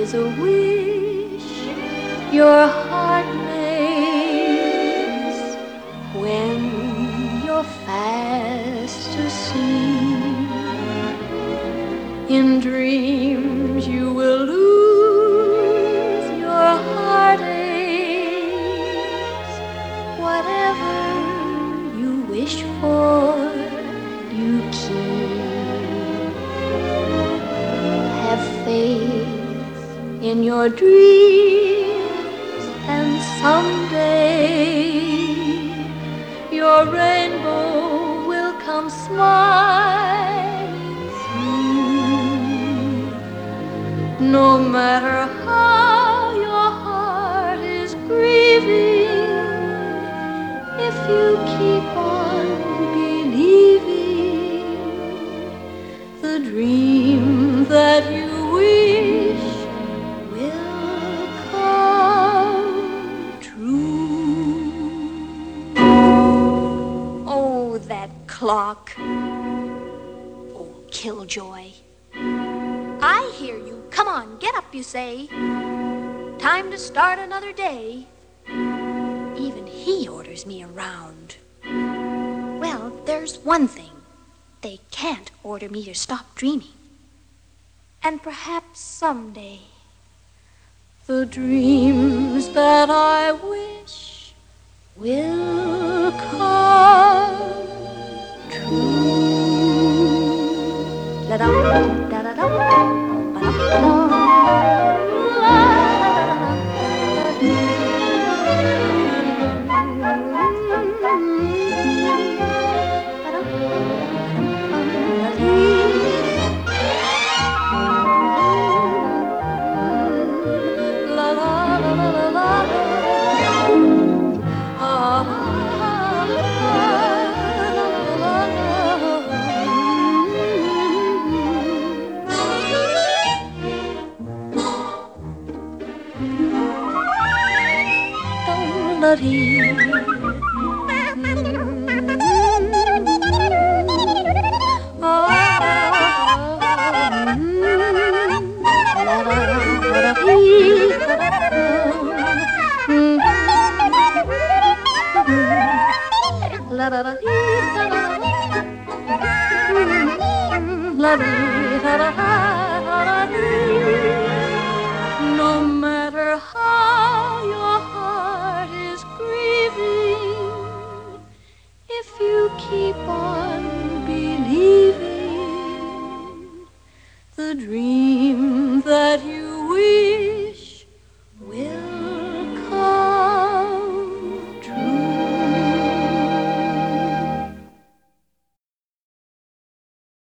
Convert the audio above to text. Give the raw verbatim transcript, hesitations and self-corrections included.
is a wish your heart makes when you're fast asleep. In dreams you will lose your heartaches. Whatever you wish for, you keep. Have faith in your dreams, and someday your rainbow will come smiling through. No matter how your heart is grieving, if you keep on believing, the dream that you wish will come true. Oh, that clock. Oh, Killjoy. I hear you. Come on, get up, you say. Time to start another day. Even he orders me around. Well, there's one thing. They can't order me to stop dreaming. And perhaps someday, the dreams that I wish will come true. La-dum, da-da-dum, ba-dum-ba-dum, no matter how your heart is grieving, if you keep on believing, the dream